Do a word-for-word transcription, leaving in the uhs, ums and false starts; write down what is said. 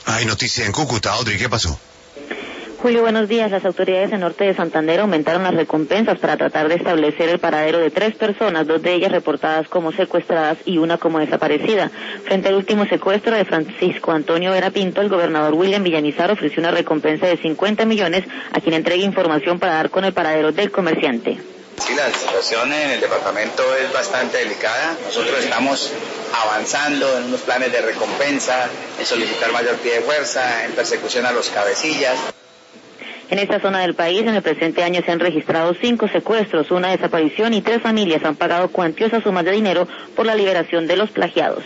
Hay noticia en Cúcuta, Audrey, ¿qué pasó? Julio, buenos días. Las autoridades en Norte de Santander aumentaron las recompensas para tratar de establecer el paradero de tres personas, dos de ellas reportadas como secuestradas y una como desaparecida. Frente al último secuestro de Francisco Antonio Vera Pinto, el gobernador William Villamizar ofreció una recompensa de cincuenta millones a quien entregue información para dar con el paradero del comerciante. Sí, la situación en el departamento es bastante delicada. Nosotros estamos avanzando en unos planes de recompensa, en solicitar mayor pie de fuerza, en persecución a los cabecillas. En esta zona del país, en el presente año se han registrado cinco secuestros, una desaparición y tres familias han pagado cuantiosas sumas de dinero por la liberación de los plagiados.